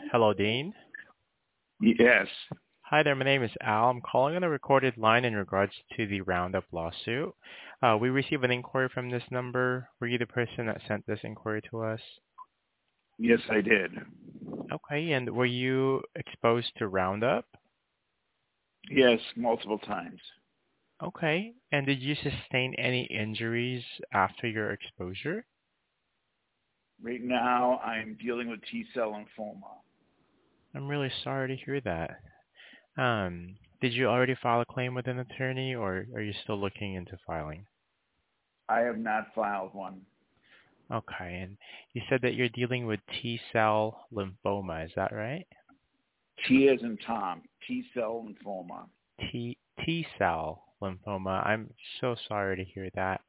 Hello, Dean. Yes. Hi there, my name is Al. I'm calling on a recorded line in regards to the Roundup lawsuit. We received an inquiry from this number. Were you the person that sent this inquiry to us? Yes, I did. Okay, and were you exposed to Roundup? Yes, multiple times. Okay, and did you sustain any injuries after your exposure? Right now, I'm dealing with T-cell lymphoma. I'm really sorry to hear that. Did you already file a claim with an attorney, or are you still looking into filing? I have not filed one. Okay, and you said that you're dealing with T-cell lymphoma, is that right? T as in Tom, T-cell lymphoma. T-cell lymphoma. I'm so sorry to hear that.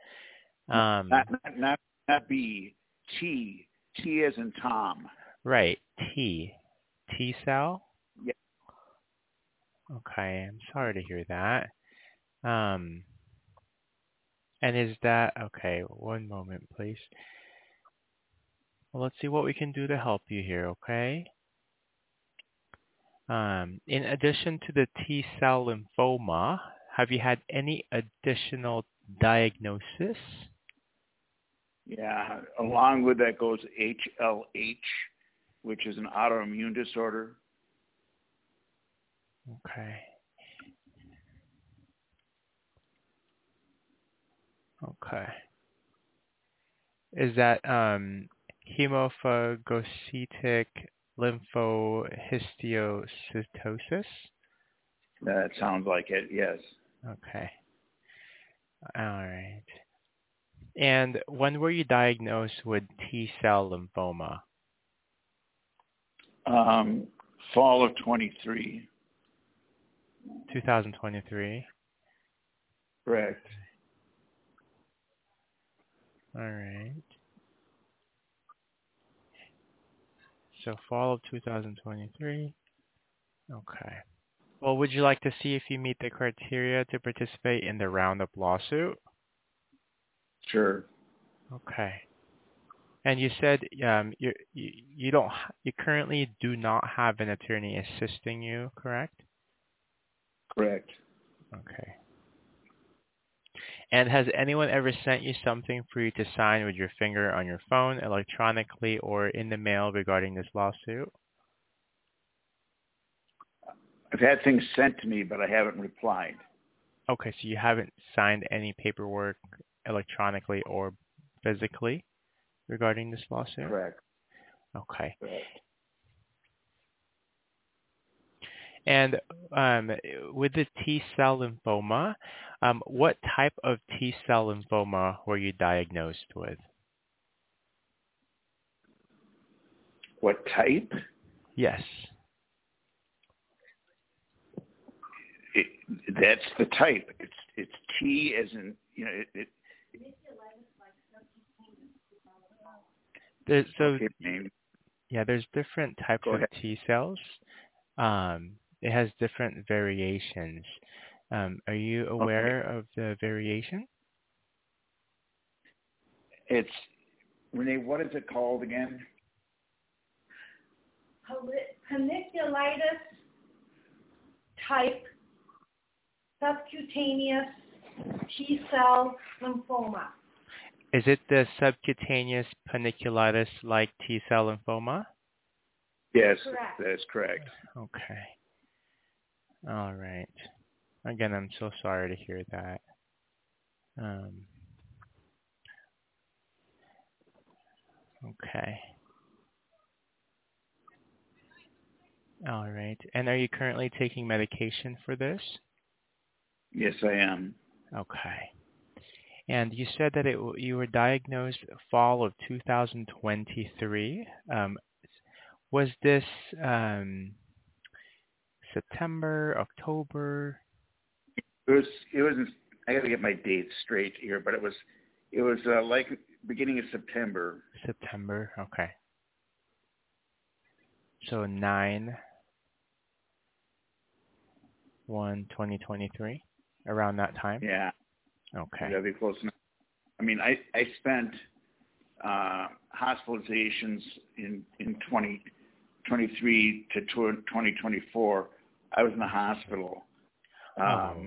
Not B. T as in Tom. Right, T-cell? Yeah. Okay, I'm sorry to hear that. And is that, okay, one moment, please. Well, let's see what we can do to help you here, okay? In addition to the T-cell lymphoma, have you had any additional diagnosis? Yeah. Along with that goes HLH, which is an autoimmune disorder. Okay. Okay. Is that hemophagocytic lymphohistiocytosis? That sounds like it, yes. Okay. All right. And when were you diagnosed with T-cell lymphoma? Fall of 23. 2023. Correct. All right. So fall of 2023. Okay. Well, would you like to see if you meet the criteria to participate in the Roundup lawsuit? Sure. Okay. And you said you currently do not have an attorney assisting you, correct? Correct. Okay. And has anyone ever sent you something for you to sign with your finger on your phone, electronically, or in the mail regarding this lawsuit? I've had things sent to me, but I haven't replied. Okay, so you haven't signed any paperwork electronically or physically regarding this lawsuit? Correct. Okay. Correct. And with the T-cell lymphoma, what type of T-cell lymphoma were you diagnosed with? What type? Yes. That's the type. It's T as in Okay, name. Yeah, there's different types Go of ahead. T cells. It has different variations. Are you Okay. aware of the variation? It's Renee. What is it called again? Panniculitis type subcutaneous T-cell lymphoma. Is it the subcutaneous panniculitis-like T-cell lymphoma? Yes, Correct. that is correct. Okay. All right. Again, I'm so sorry to hear that. Okay. All right. And are you currently taking medication for this? Yes, I am. Okay. And you said that you were diagnosed fall of 2023. Was this September, October? It was. I got to get my dates straight here, but it was like beginning of September. September. Okay. So 9/1/2023, around that time. Yeah. Okay. That'd be close enough. I mean, I spent hospitalizations in 2023 2023 to 2024, I was in the hospital. Oh,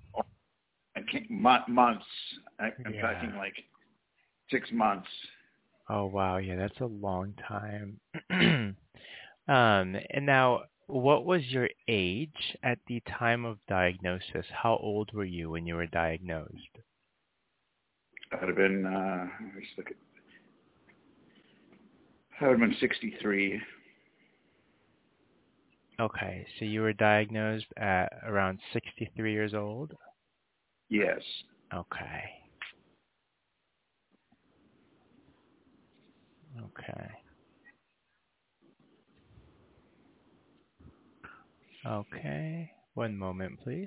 Months. I'm yeah. talking like 6 months. Oh, wow. Yeah, that's a long time. And now, what was your age at the time of diagnosis? How old were you when you were diagnosed? I'd have been, let's look at, I would have been 63. Okay, so you were diagnosed at around 63 years old? Yes. Okay. Okay. Okay. One moment, please.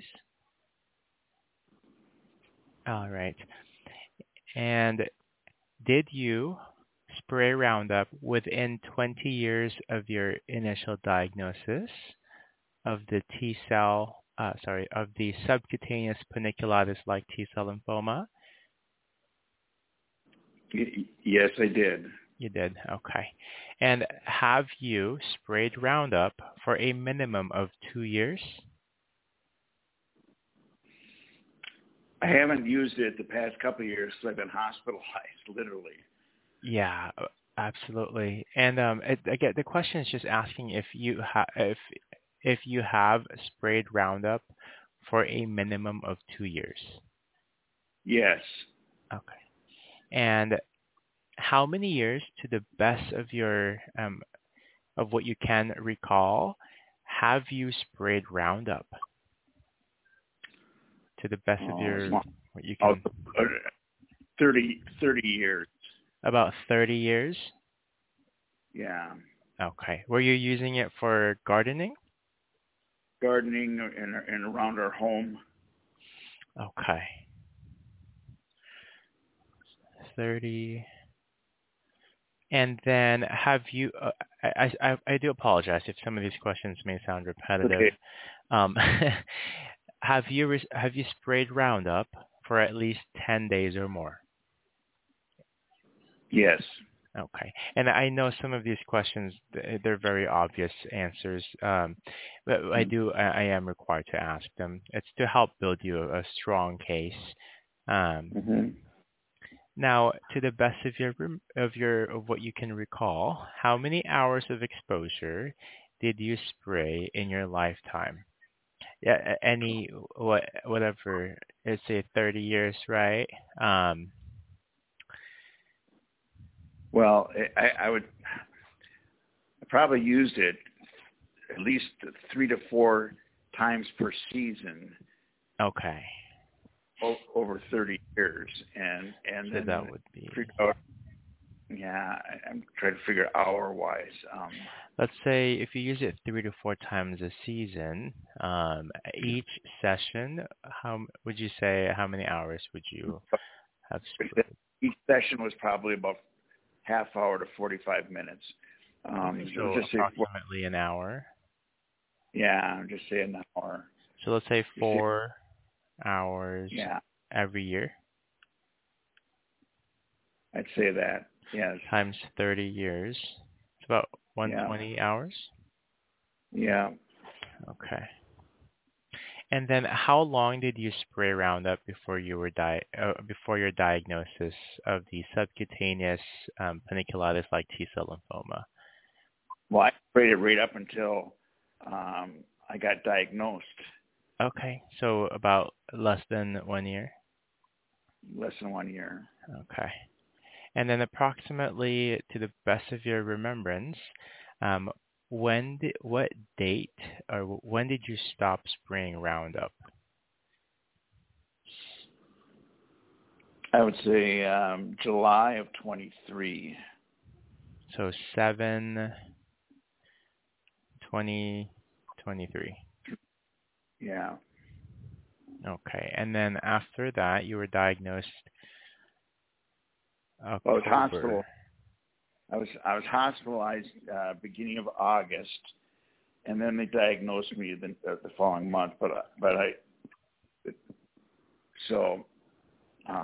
All right. And did you spray Roundup within 20 years of your initial diagnosis of the of the subcutaneous panniculitis-like T-cell lymphoma? Yes, I did. You did. Okay. And have you sprayed Roundup for a minimum of 2 years? I haven't used it the past couple of years because I've been hospitalized, literally. Yeah, absolutely. And again, the question is just asking if if you have sprayed Roundup for a minimum of 2 years. Yes. Okay. And how many years, to the best of your of what you can recall, have you sprayed Roundup? To the best of It's your long. what you Oh, can. 30 years. About 30 years. Yeah. Okay. Were you using it for gardening? Gardening and around our home. Okay. 30. And then have you, I do apologize if some of these questions may sound repetitive. Okay. Um, have you sprayed Roundup for at least 10 days or more? Yes. Okay. And I know some of these questions, they're very obvious answers, but I am required to ask them. It's to help build you a strong case. Mm-hmm. Now, to the best of what you can recall, how many hours of exposure did you spray in your lifetime? Yeah, whatever. Let's say 30 years, right? Well, I probably used it at least 3 to 4 times per season Okay. over 30 years, and So then that would be, figure out. Yeah, I'm trying to figure hour wise. let's say if you use it 3 to 4 times a season, each session, how would you say, how many hours would you have sprayed? Each session was probably about half hour to 45 minutes. Okay, so Just say approximately an hour. yeah, just say an hour. So let's say Just say, 4 hours yeah, every year I'd say that. Yes. times 30 years. It's about Yeah. 120 hours. Yeah. Okay. And then how long did you spray Roundup before you were before your diagnosis of the subcutaneous panniculitis-like T-cell lymphoma? Well, I sprayed it right up until I got diagnosed. Okay, so about less than 1 year. Less than 1 year. Okay. And then approximately to the best of your remembrance, what date or when did you stop spraying Roundup? I would say July of 23. So 7/20/23. Yeah. Okay. And then after that, you were diagnosed Well, I was October. I was hospitalized beginning of August, and then they diagnosed me the following month. But so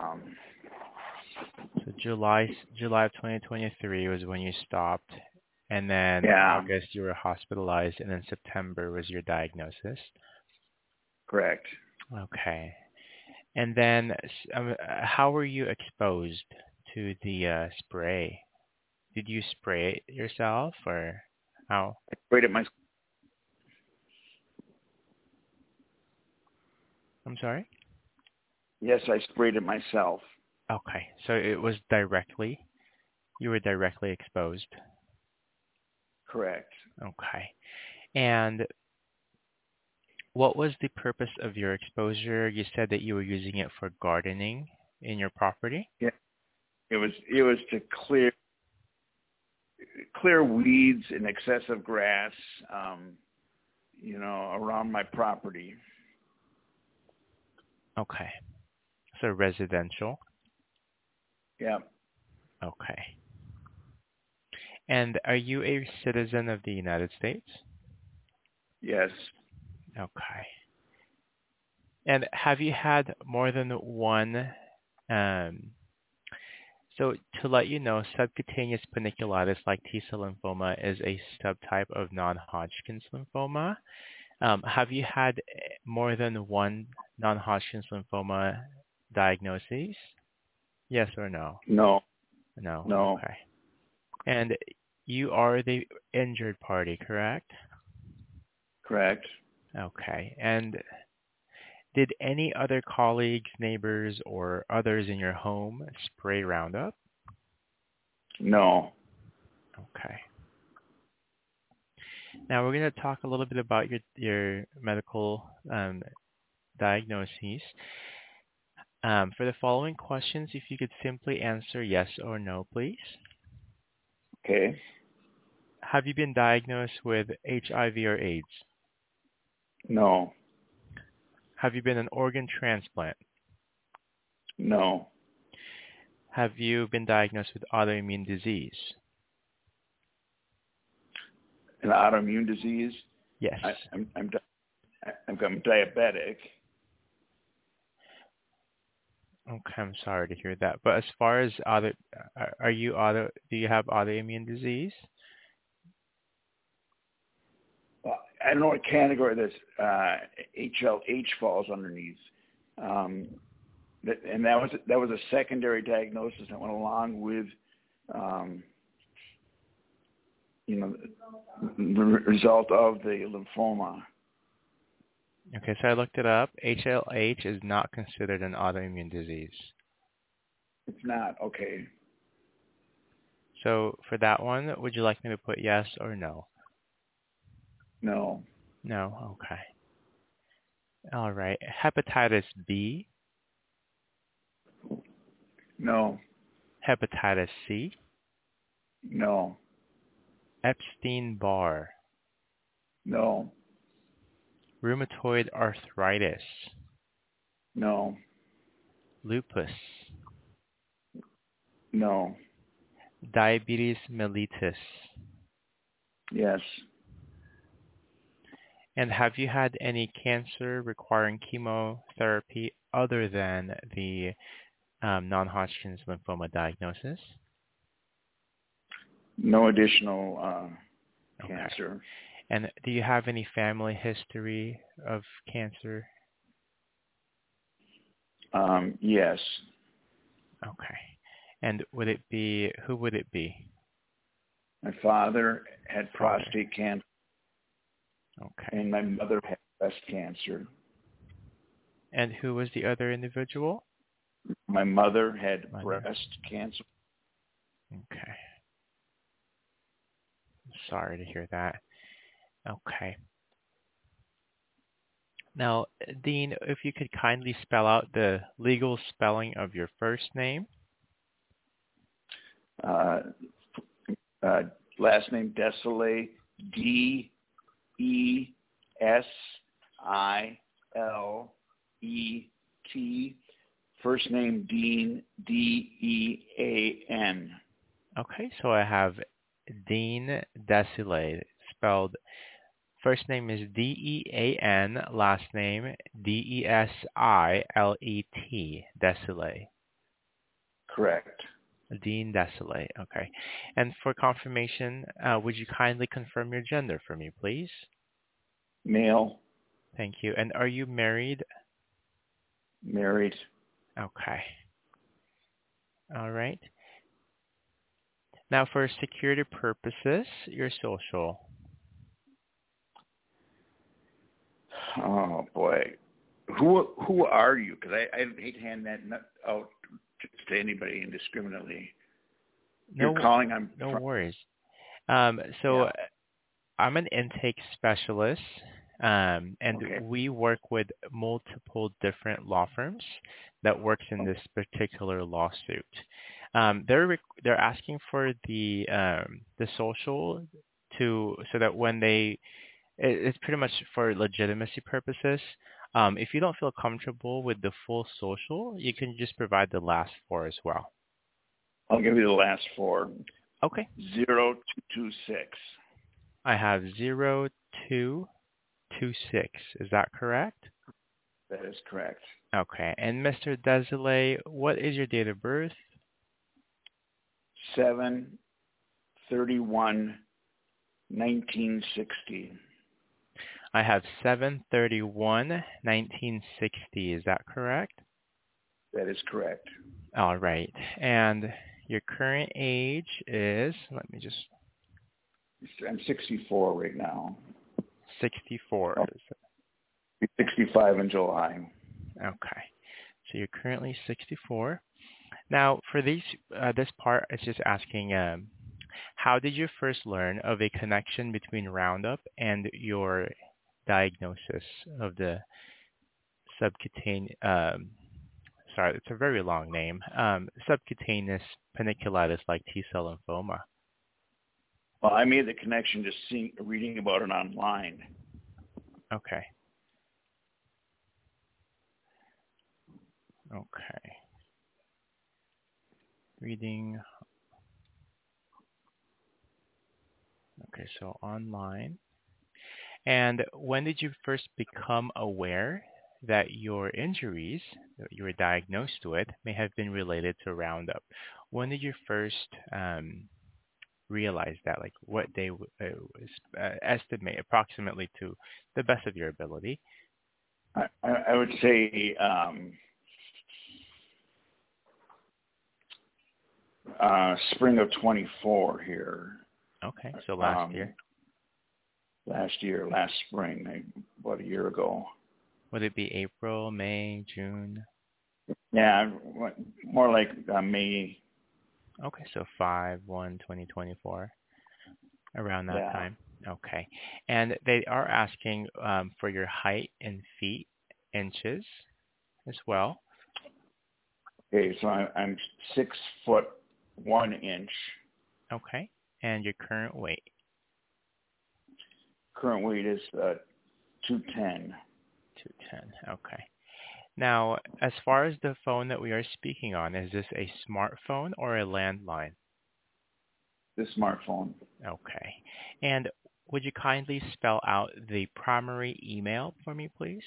So July of 2023 was when you stopped, and then Yeah, August you were hospitalized, and then September was your diagnosis. correct. Okay. And then, how were you exposed to the spray? Did you spray it yourself, or how? I sprayed it myself. I'm sorry? Yes, I sprayed it myself. Okay. So it was you were directly exposed. Correct. Okay. And what was the purpose of your exposure? You said that you were using it for gardening in your property? Yeah, it was to clear weeds and excessive grass, around my property. Okay. So residential? Yeah. Okay. And are you a citizen of the United States? Yes. Okay. And have you had more than one? So to let you know, subcutaneous panniculitis like T-cell lymphoma is a subtype of non-Hodgkin's lymphoma. Have you had more than one non-Hodgkin's lymphoma diagnosis? Yes or no? No. No. No. Okay. And you are the injured party, correct? Correct. Okay. And did any other colleagues, neighbors, or others in your home spray Roundup? No. Okay. Now we're going to talk a little bit about your medical diagnoses. For the following questions, if you could simply answer yes or no, please. Okay. Have you been diagnosed with HIV or AIDS? No. Have you been an organ transplant? No. Have you been diagnosed with autoimmune disease? An autoimmune disease? Yes. I'm diabetic. Okay, I'm sorry to hear that. But as far as do you have autoimmune disease? I don't know what category this HLH falls underneath. And that was a secondary diagnosis that went along with, the result of the lymphoma. Okay, so I looked it up. HLH is not considered an autoimmune disease. It's not. Okay. So for that one, would you like me to put yes or no? No. No? Okay. All right. Hepatitis B? No. Hepatitis C? No. Epstein-Barr? No. Rheumatoid arthritis? No. Lupus? No. Diabetes mellitus? Yes. And have you had any cancer requiring chemotherapy other than the non-Hodgkin's lymphoma diagnosis? No additional Okay. cancer. And do you have any family history of cancer? Yes. Okay. And who would it be? My father had Father. prostate cancer, Okay. and my mother had breast cancer. And who was the other individual? My mother had Mother. breast cancer. Okay. I'm sorry to hear that. Okay. Now, Dean, if you could kindly spell out the legal spelling of your first name. Last name Desilets, Desileit. First name Dean, Dean. Okay, so I have Dean Desilets, spelled first name is Dean, last name Desilet, Desilets. Correct. Dean Desolé. Okay. And for confirmation, would you kindly confirm your gender for me, please? Male, Thank you. And are you married? married. Okay. All right. Now, for security purposes, your social. Oh boy, who are you? Because I hate to hand that out to anybody indiscriminately. You're No, calling. I'm no from. worries. Yeah. So I'm an intake specialist, and Okay. we work with multiple different law firms that works in this particular lawsuit. They're asking for the social so that when it's pretty much for legitimacy purposes. If you don't feel comfortable with the full social, you can just provide the last four as well. I'll give you the last four. Okay. 0226. I have 0226. Is that correct? That is correct. Okay. And Mr. Desolé, what is your date of birth? 7/31/1960. I have 7/31/1960. Is that correct? That is correct. All right. And your current age is, let me just, I'm 64 right now. 64. I'll be 65 in July. Okay. So you're currently 64. Now, for this part, it's just asking, how did you first learn of a connection between Roundup and your diagnosis of the subcutaneous, sorry, it's a very long name, subcutaneous panniculitis-like T-cell lymphoma? Well, I made the connection just reading about it online. Okay. Okay. Reading. Okay, so online. And when did you first become aware that your injuries that you were diagnosed with may have been related to Roundup? When did you first realize that? Like what day estimate approximately to the best of your ability? I would say spring of 24 here. Okay, so last year. Last spring, about a year ago. Would it be April, May, June? Yeah, more like May. Okay, so 5/1/2024, around that time. Okay. And they are asking for your height in feet, inches as well. Okay, so I'm 6'1". Okay. And your current weight. Current weight is 210. 210. Okay. Now, as far as the phone that we are speaking on, is this a smartphone or a landline? The smartphone. Okay. And would you kindly spell out the primary email for me, please?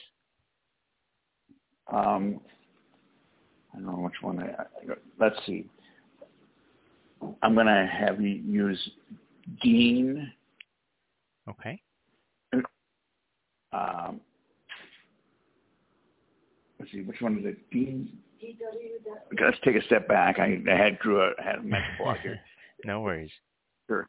I don't know which one. Let's see. I'm going to have you use Dean. Okay. Let's see, which one is it? Dean. Okay, let's take a step back. I had a mental block here. No worries. Sure.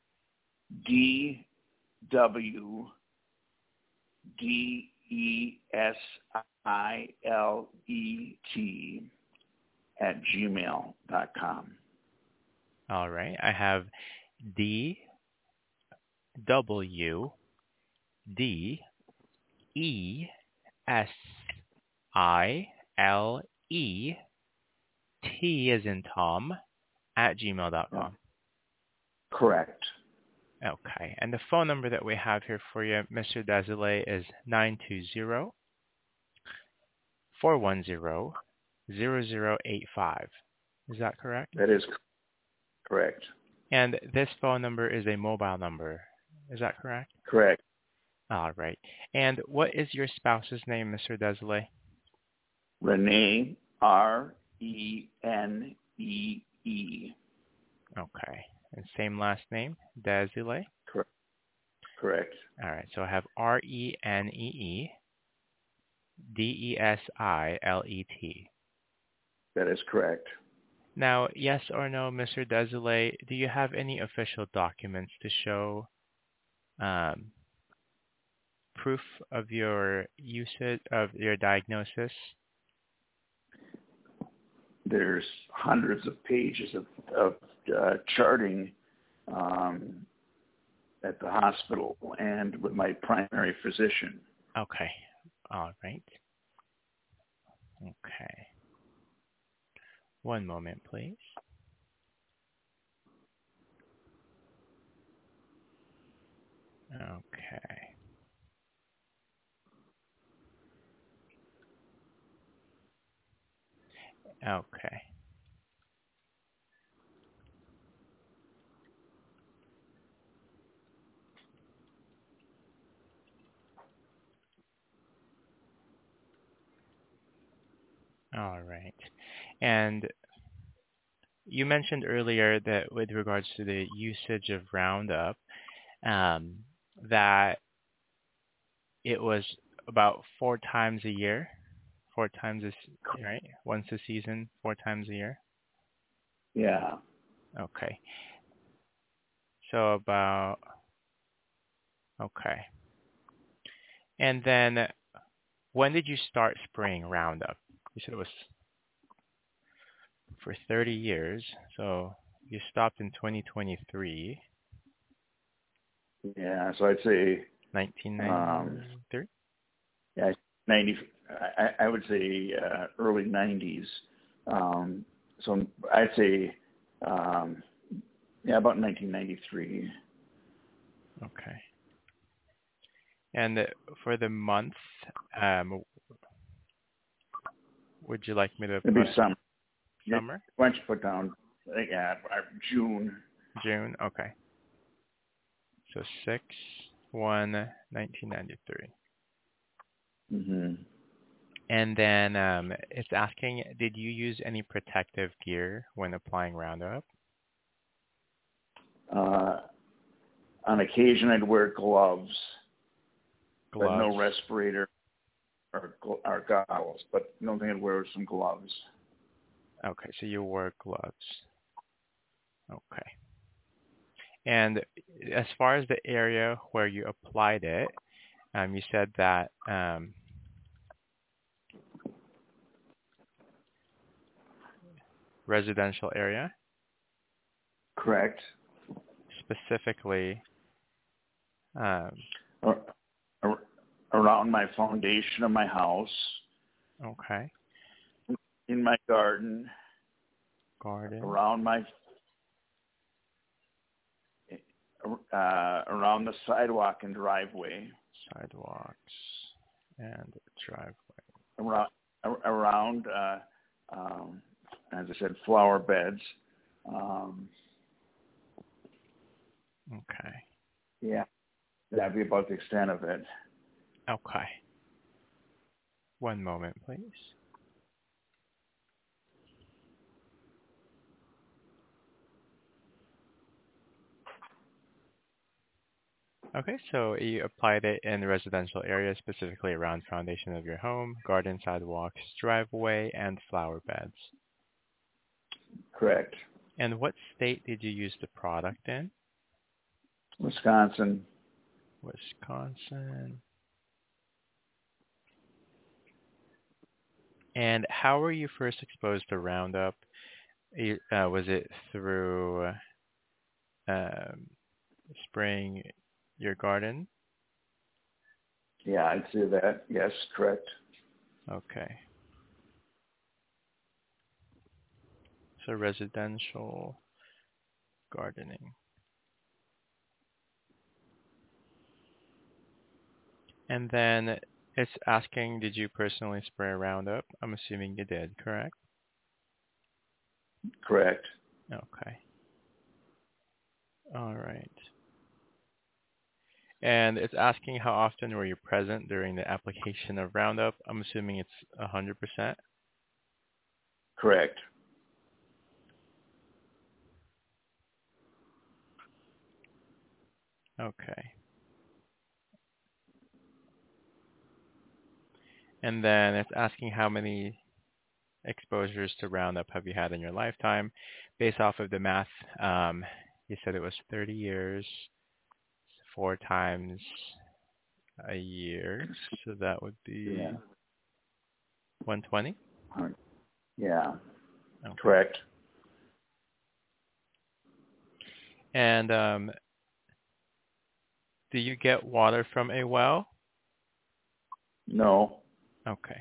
DWDESILET@gmail.com. All right. I have DWDESILET, as in Tom, @gmail.com. Correct. Okay. And the phone number that we have here for you, Mr. Desolé, is 920-410-0085. Is that correct? That is correct. And this phone number is a mobile number. Is that correct? Correct. All right. And what is your spouse's name, Mr. Desolé? Renee, RENEE. Okay. And same last name, Desile? Correct. Correct. All right. So I have Renee Desilet. That is correct. Now, yes or no, Mr. Desile, do you have any official documents to show um, proof of your usage of your diagnosis? There's hundreds of pages of charting at the hospital and with my primary physician. Okay. All right. Okay. One moment, please. Okay. Okay. All right. And you mentioned earlier that with regards to the usage of Roundup, um, that it was about 4 times a year, right? Once a season, 4 times a year. Yeah. Okay. So about, okay. And then when did you start spraying Roundup? You said it was for 30 years. So you stopped in 2023. Yeah. So I'd say 1993? yeah, 90. I would say early 90s. So I'd say about 1993. Okay. And for the month, would you like me to Maybe put summer. summer? Why don't you put down June? June? Okay. So 6/1/1993. Mm-hmm. And then it's asking, did you use any protective gear when applying Roundup? On occasion, I'd wear gloves, but Gloves? no respirator or goggles. But the only thing I'd wear was some gloves. Okay, so you wore gloves. Okay. And as far as the area where you applied it, you said that residential area, Correct. specifically. Ar- Around my foundation of my house, Okay. in my garden, Garden, around around the sidewalk and driveway, sidewalks, and driveway. around as I said, flower beds. Okay. Yeah, that'd be about the extent of it. Okay. One moment, please. Okay, so you applied it in the residential area, specifically around foundation of your home, garden, sidewalks, driveway, and flower beds. Correct. And what state did you use the product in? Wisconsin. Wisconsin. And how were you first exposed to Roundup? Was it through spraying your garden? Yeah, I'd say that. Yes, correct. Okay. So residential gardening. And then it's asking, did you personally spray Roundup? I'm assuming you did, correct? Correct. Okay. All right. And it's asking how often were you present during the application of Roundup? I'm assuming it's 100%. Correct. Okay. And then it's asking how many exposures to Roundup have you had in your lifetime? Based off of the math, you said it was 30 years, 4 times a year. So that would be Yeah. 120? Yeah. Okay. Correct. And do you get water from a well? No. Okay.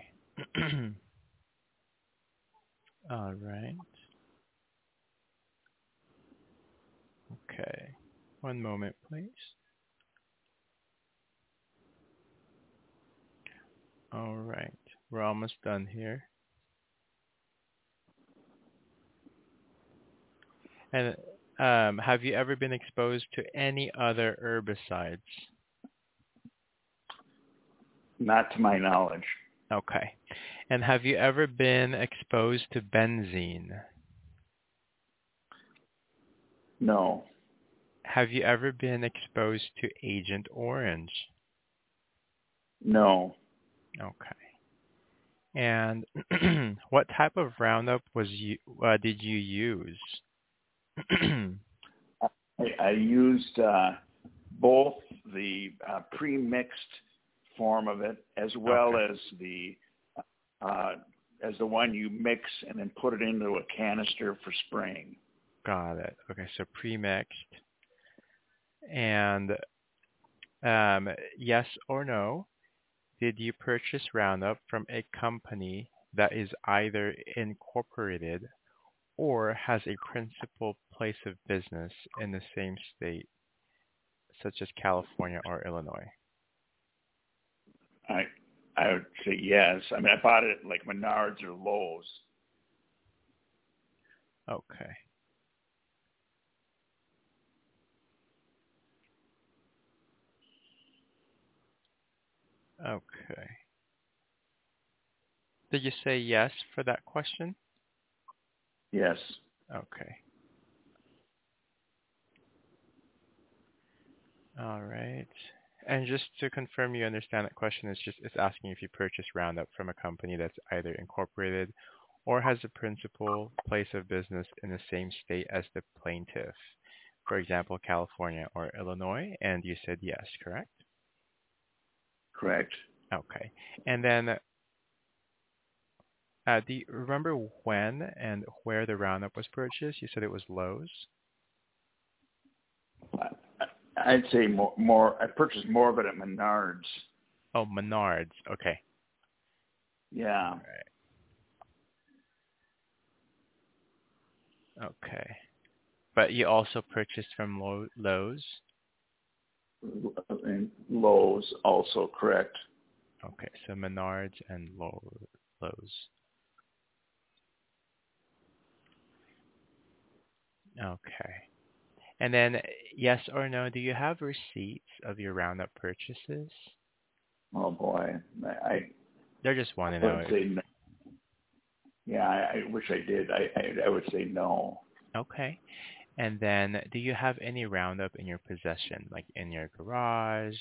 All right. Okay. One moment, please. All right. We're almost done here. And have you ever been exposed to any other herbicides? Not to my knowledge. Okay. And have you ever been exposed to benzene? No. Have you ever been exposed to Agent Orange? No. Okay. And what type of Roundup did you use? I used both the pre-mixed form of it as well Okay. as the one you mix and then put it into a canister for spraying. Got it. Okay, so pre-mixed. And yes or no, did you purchase Roundup from a company that is either incorporated or has a principal place of business in the same state, such as California or Illinois? I would say yes. I mean, I bought it at like Menards or Lowe's. Okay. Okay. Did you say yes for that question? Yes. Okay. All right. And just to confirm you understand that question, it's asking if you purchase Roundup from a company that's either incorporated or has a principal place of business in the same state as the plaintiff. For example, California or Illinois, and you said yes, correct? Correct. Okay. And then do you remember when and where the Roundup was purchased? You said it was Lowe's? I'd say more. I purchased more of it at Menards. Oh, Menards. Okay. Yeah. All right. Okay. But you also purchased from Lowe's? And Lowe's also correct. Okay, so Menards and Lowe's. Okay. And then, yes or no, do you have receipts of your Roundup purchases? Oh boy, They're just want to I know would if... say no. Yeah, I wish I did. I would say no. Okay. And then, do you have any Roundup in your possession, like in your garage?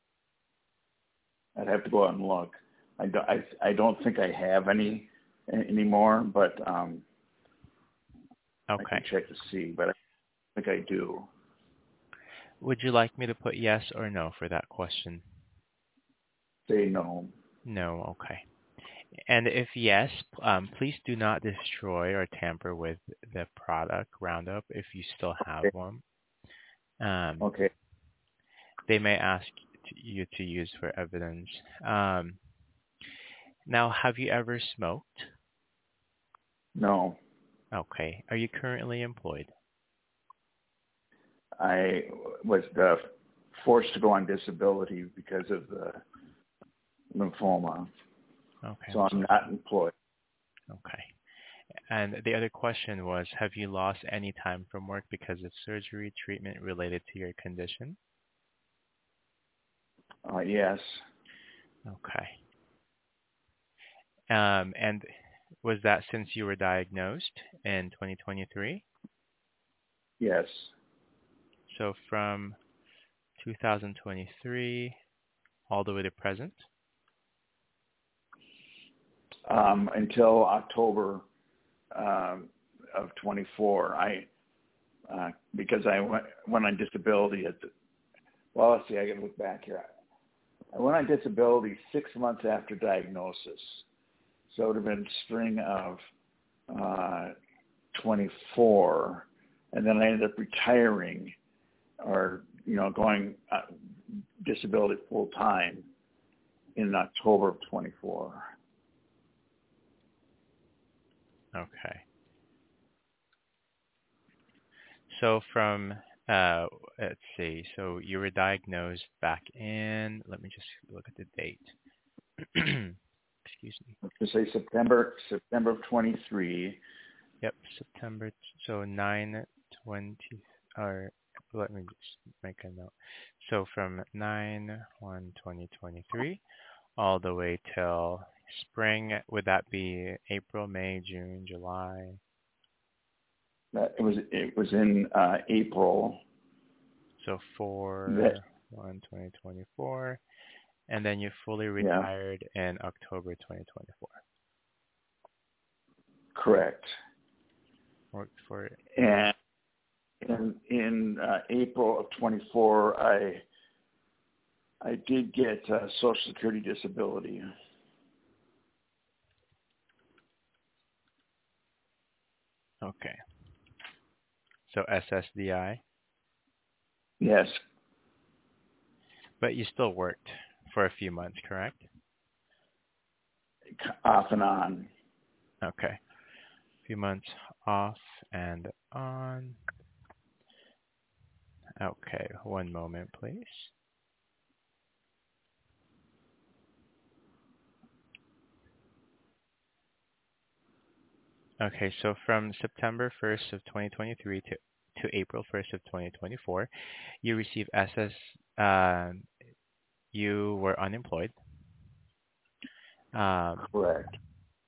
I'd have to go out and look. I don't think I have any anymore, but I Okay. can check to see. But I think I do. Would you like me to put yes or no for that question? Say no. No, okay. And if yes, please do not destroy or tamper with the product Roundup if you still have one. Okay. They may ask you to use for evidence. Now, have you ever smoked? No. Okay. Are you currently employed? I was forced to go on disability because of the lymphoma. Okay. So I'm not employed. Okay. And the other question was, have you lost any time from work because of surgery, treatment related to your condition? Yes. Okay. And was that since you were diagnosed in 2023? Yes. So from 2023 all the way to present? Until October of 24. Because I went on disability let's see, I got to look back here. I went on disability 6 months after diagnosis. So it would have been spring of 24. And then I ended up retiring or, going disability full time in October of 24. Okay. So from, let's see, so you were diagnosed back in, let me just look at the date. Excuse me. To say September of 23. Yep, September, so 9/20, or let me just make a note. So from 9/1/2023 all the way till spring, would that be April, May, June, July? It was in April. So 4/1/2024, and then you fully retired in October 2024. Correct. Worked for And in April of 24, I did get Social Security disability. Okay. So SSDI. Yes. But you still worked for a few months, correct? Off and on. Okay. A few months off and on. Okay, one moment, please. Okay, so from September 1st of 2023 to April 1st of 2024, you received you were unemployed. Correct.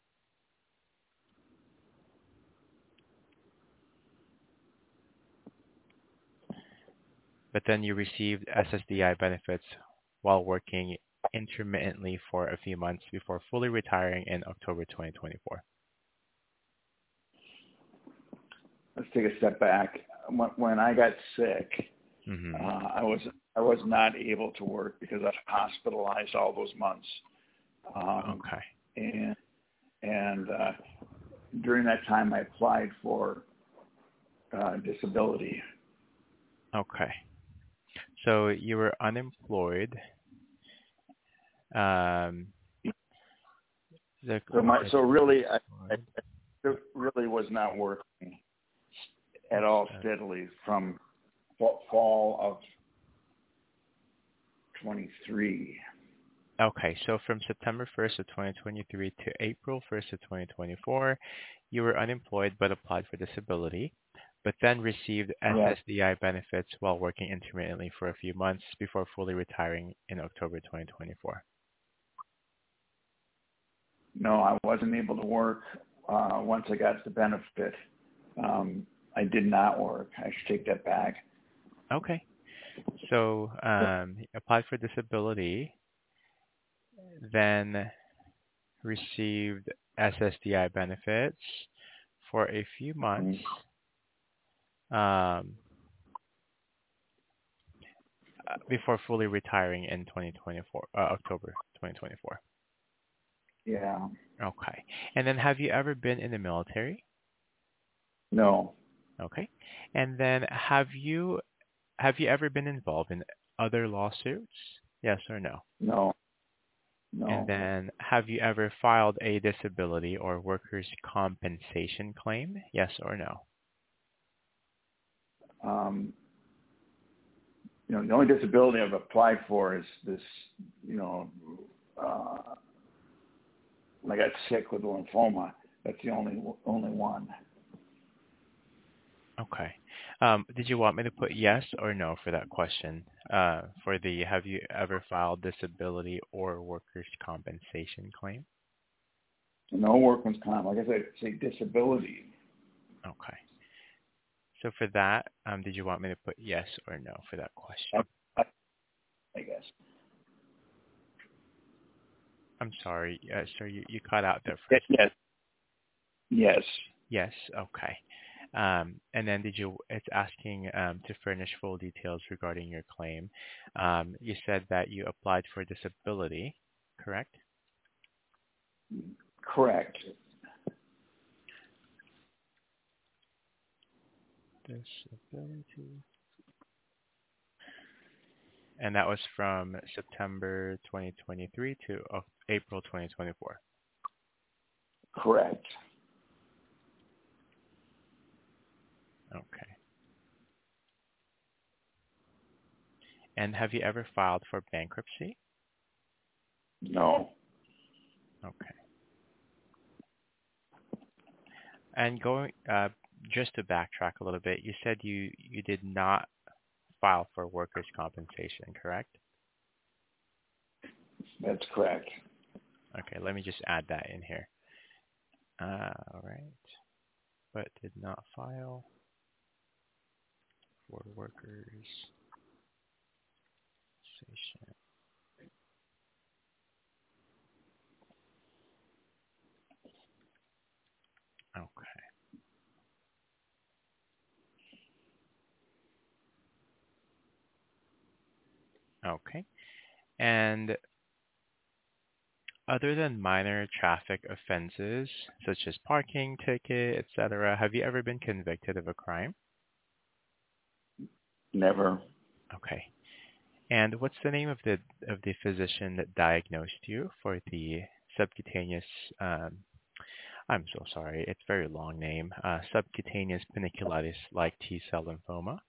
But then you received SSDI benefits while working intermittently for a few months before fully retiring in October 2024. Let's take a step back. When I got sick, Mm-hmm. I was not able to work because I was hospitalized all those months. Okay. And during that time, I applied for disability. Okay. So you were unemployed. So really, I really was not working at all steadily from fall of 23. Okay, so from September 1st of 2023 to April 1st of 2024, you were unemployed but applied for disability, but then received SSDI benefits while working intermittently for a few months before fully retiring in October 2024. No, I wasn't able to work once I got the benefit. I did not work. I should take that back. Okay. So applied for disability, then received SSDI benefits for a few months. Before fully retiring in 2024, October 2024. Yeah. Okay. And then have you ever been in the military? No. Okay. And then have you ever been involved in other lawsuits? Yes or no? No. No. And then have you ever filed a disability or workers' compensation claim? Yes or no? The only disability I've applied for is this, when I got sick with lymphoma. That's the only one. Okay. Did you want me to put yes or no for that question? For the have you ever filed disability or workers' compensation claim? No workman's comp. Like I said, say disability. Okay. So for that, did you want me to put yes or no for that question? I guess. I'm sorry, sir, you cut out there for a second. Yes. Yes. Yes, okay. And then it's asking to furnish full details regarding your claim. You said that you applied for disability, correct? Correct. Disability. And that was from September 2023 to April 2024. Correct. Okay. And have you ever filed for bankruptcy? No. Okay. And going just to backtrack a little bit, you said you did not file for workers' compensation, correct? That's correct. Okay, let me just add that in here. All right. But did not file for workers' compensation. Okay. Okay. And other than minor traffic offenses, such as parking ticket, etc., have you ever been convicted of a crime? Never. Okay. And what's the name of the physician that diagnosed you for the subcutaneous? I'm so sorry, it's a very long name. Subcutaneous panniculitis like T-cell lymphoma.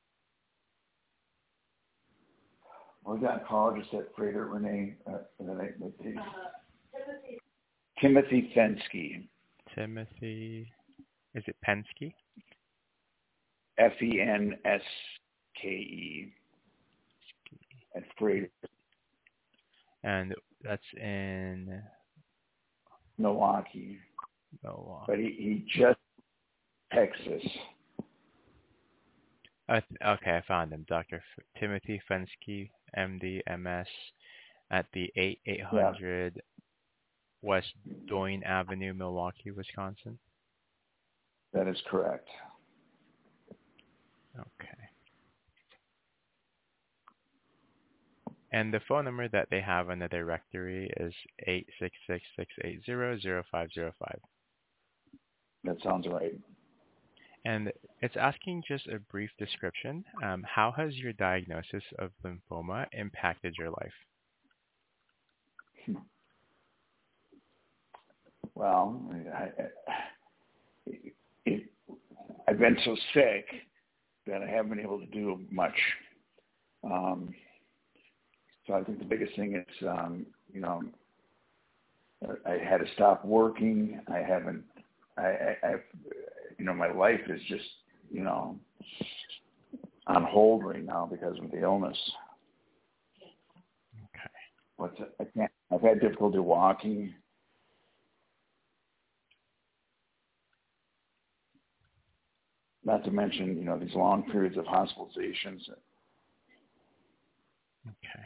Was that oncologist at Freighter Renee? Timothy Fenske. Timothy, is it Penske? Fenske at Freighter. And that's in Milwaukee. Milwaukee. But he just Texas. Okay, I found him. Dr. Timothy Fenske, MD, MS, at the 8800 West Doyne Avenue, Milwaukee, Wisconsin. That is correct. Okay. And the phone number that they have on the directory is 866-680-0505. That sounds right. And it's asking just a brief description. How has your diagnosis of lymphoma impacted your life? Well, I've been so sick that I haven't been able to do much. So I think the biggest thing is, I had to stop working. My life is just, on hold right now because of the illness. Okay. I've had difficulty walking. Not to mention, these long periods of hospitalizations. Okay.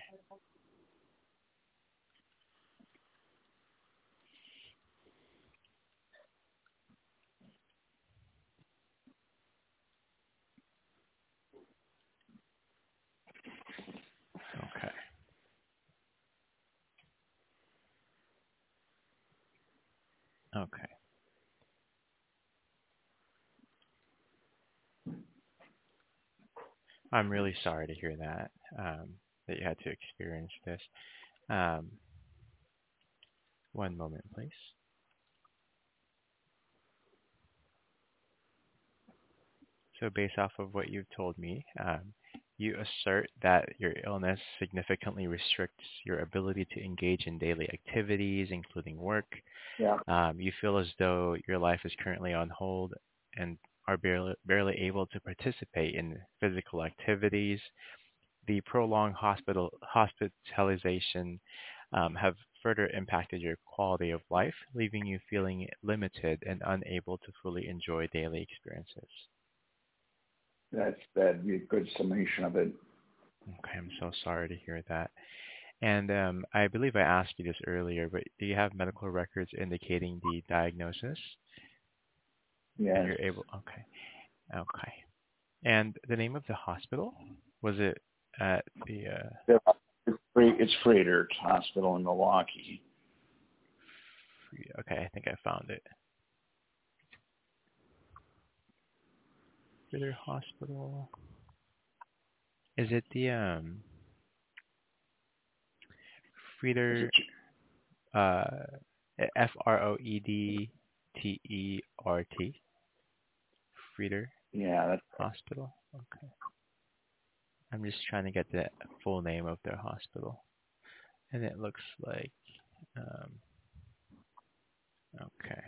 Okay. Okay. I'm really sorry to hear that, that you had to experience this. One moment, please. So based off of what you've told me, you assert that your illness significantly restricts your ability to engage in daily activities, including work. Yeah. You feel as though your life is currently on hold and are barely able to participate in physical activities. The prolonged hospitalization have further impacted your quality of life, leaving you feeling limited and unable to fully enjoy daily experiences. That'd be a good summation of it. Okay, I'm so sorry to hear that. And I believe I asked you this earlier, but do you have medical records indicating the diagnosis? And Yes. you're able, okay, okay. And the name of the hospital? Was it at the, It's Freighter Hospital in Milwaukee. okay, I think I found it. Frieder Hospital. Is it the, Is Frieder, it? F-R-O-E-D-T-E-R-T? Frieder Yeah, that's Hospital? Okay. I'm just trying to get the full name of their hospital. And it looks like, um, okay.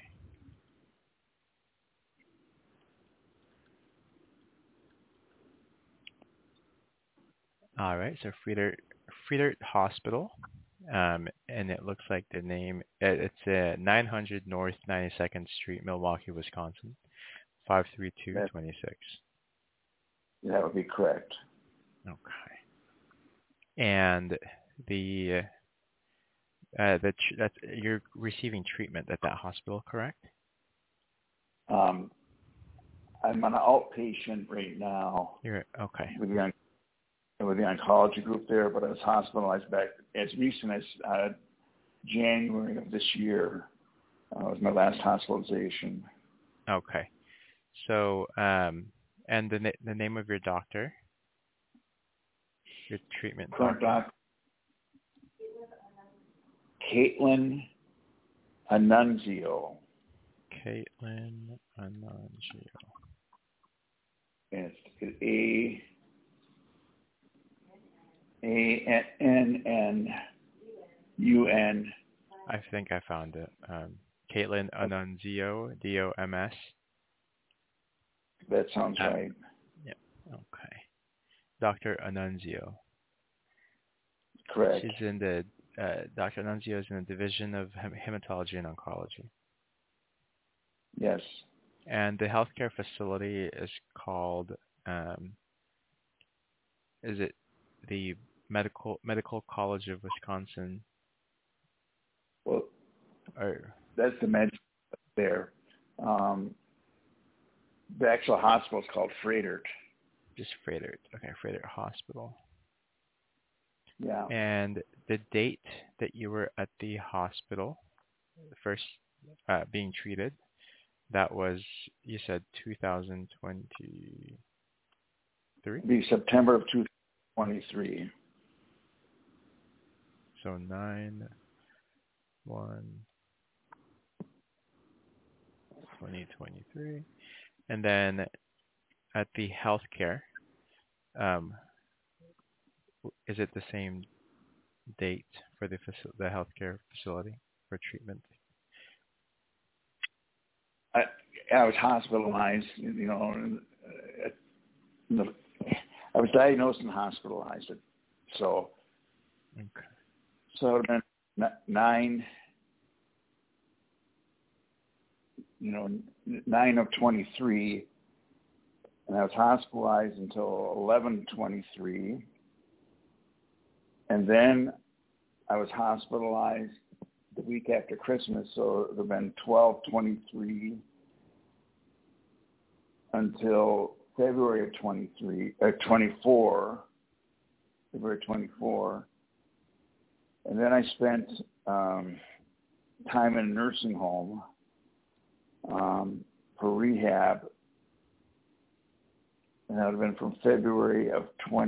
All right, so Frieder Hospital, and it looks like the name, it's 900 North 92nd Street, Milwaukee, Wisconsin, that 53226. that would be correct. Okay. And the that's you're receiving treatment at that hospital, correct? Um, I'm an outpatient right now You're okay. with the oncology group there, but I was hospitalized back as recent as January of this year. Was my last hospitalization. Okay. So, and the name of your doctor, your treatment Current doctor? doc, Caitlin Annunzio. Caitlin Anangio. It's Annun. I think I found it. Caitlin Anunzio, DOMS. That sounds right. Yeah. Okay. Dr. Anunzio. Correct. She's in the Dr. Anunzio is in the division of hematology and oncology. Yes. And the healthcare facility is called, is it the Medical College of Wisconsin? Well, Or that's the med there. The actual hospital is called Freighter. just Freighter? Okay, Freighter Hospital. Yeah. And the date that you were at the hospital, first being treated, that was, you said 2023? It'd be September of 2023. So 9/1/2023. And then at the healthcare, is it the same date for the healthcare facility for treatment? I was hospitalized. I was diagnosed and hospitalized. So Okay. it would have been 9 of 23, and I was hospitalized until 11/23, and then I was hospitalized the week after Christmas, so it would have been 12/23 until February of 24, February 24, and then I spent time in a nursing home for rehab, and that would have been from February of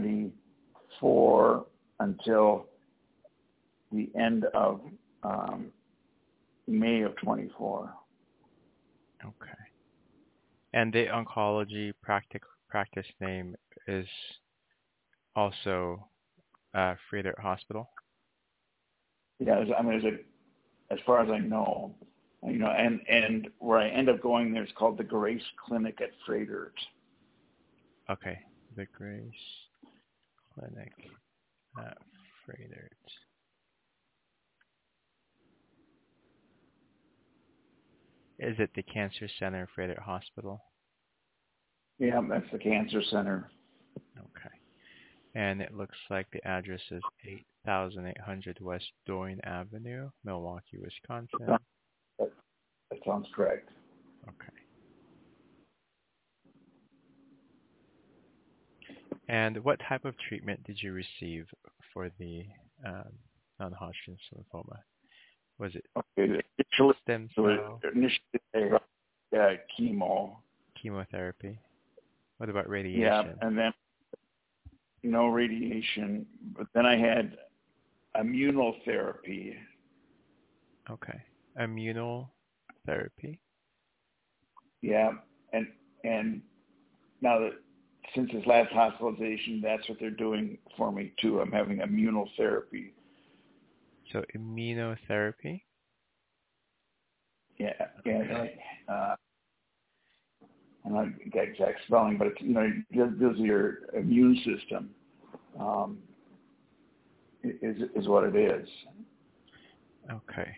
24 until the end of May of 24. Okay. And the oncology practice name is also Freighter Hospital? Yeah, as far as I know, and where I end up going there is called the Grace Clinic at Freighter. Okay. The Grace Clinic at Freighter. Is it the Cancer Center Freighter Hospital? Yeah, that's the cancer center. Okay. And it looks like the address is 8800 West Doyne Avenue, Milwaukee, Wisconsin. That sounds correct. Okay. And what type of treatment did you receive for the non-Hodgkin's lymphoma? Was it Okay. stem Initially, chemo. chemotherapy? What about radiation? Yeah, and then no radiation. But then I had immunotherapy. Okay. Immunotherapy. Yeah, and now that since his last hospitalization, that's what they're doing for me too. I'm having immunotherapy. So immunotherapy. Yeah, I'm not the exact spelling, but it's, gives your immune system is what it is. Okay.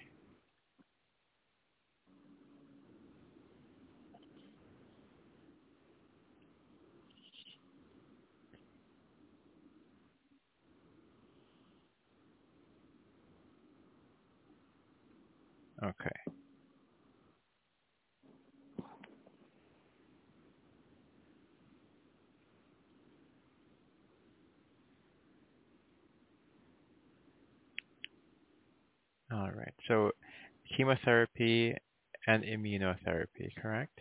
Okay. All right. So chemotherapy and immunotherapy, correct?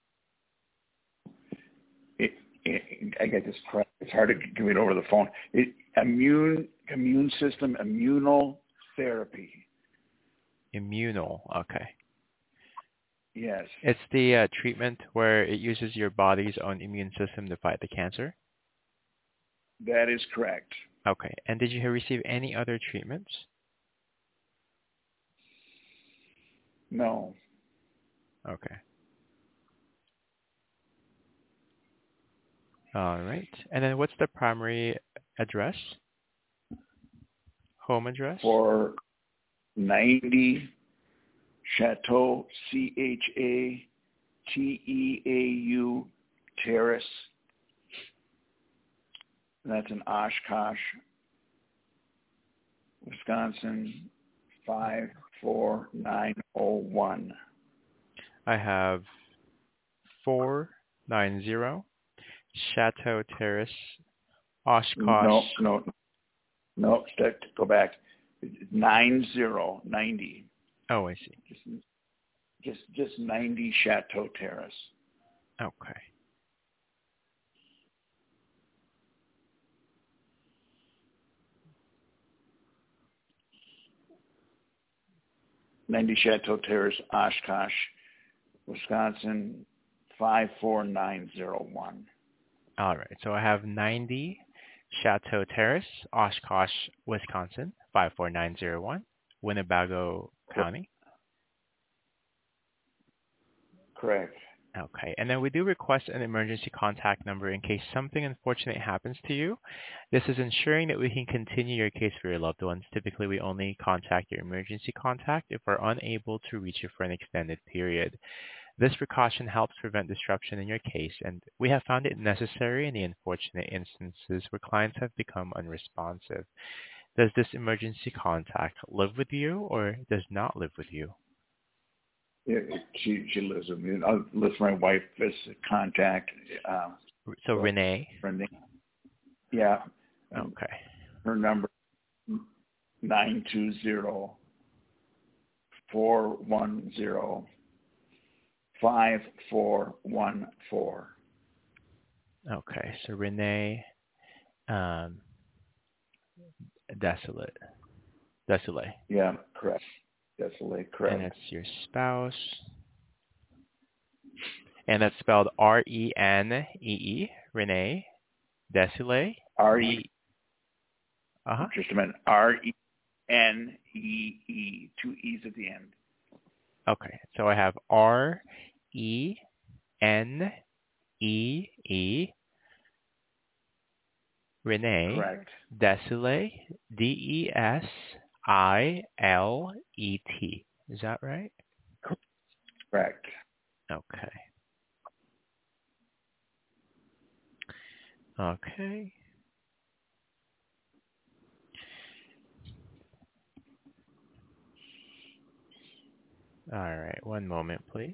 I get this correct. It's hard to give it over the phone. Immune system immunotherapy. Immunal. Okay. Yes, It's the treatment where it uses your body's own immune system to fight the cancer? that is correct. Okay. And did you receive any other treatments? No. Okay. All right. And then what's the primary address? Home address? For 90 Chateau, Chateau Terrace. That's in Oshkosh, Wisconsin, 54901. I have 490 Chateau Terrace, Oshkosh. No, go back. 90. Oh, I see. Just 90 Chateau Terrace. Okay. Chateau Terrace, Oshkosh, Wisconsin, 54901. All right. So I have 90 Chateau Terrace, Oshkosh, Wisconsin, 54901, Winnebago County. Correct. Okay. And then we do request an emergency contact number in case something unfortunate happens to you. This is ensuring that we can continue your case for your loved ones. Typically, we only contact your emergency contact if we're unable to reach you for an extended period. This precaution helps prevent disruption in your case, and we have found it necessary in the unfortunate instances where clients have become unresponsive. Does this emergency contact live with you or does not live with you? She lives with me. I'll list my wife as a contact. So Renee? Renee. Yeah. Okay. Her number 920-410-5414. Okay. So Renee Desolate. Yeah, correct. Desolate, correct. And it's your spouse. And that's spelled Renee, Renee Desolate. R-E. Uh-huh. Just a minute. R-E-N-E-E. Two E's at the end. Okay. So I have R-E-N-E-E. Renee. Correct. Desilets. D-E-S-I-L-E-T. Is that right? Correct. Okay. Okay. All right, one moment, please.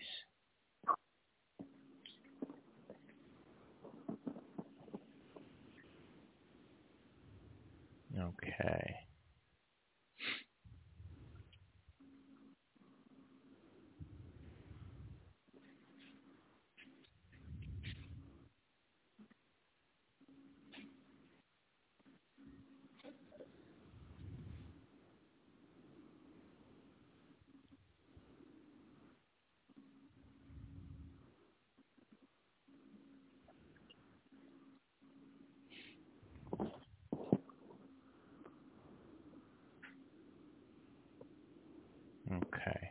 Okay. Okay.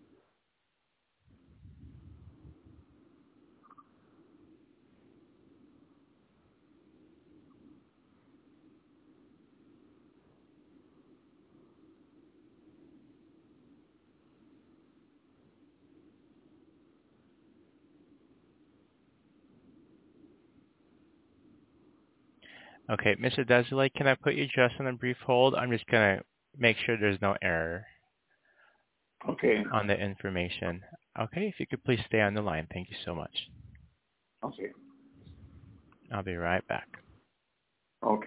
Okay, Mr. Desiree, can I put you just on a brief hold? I'm just going to make sure there's no error Okay. on the information. Okay, if you could please stay on the line. Thank you so much. Okay. I'll be right back. Okay.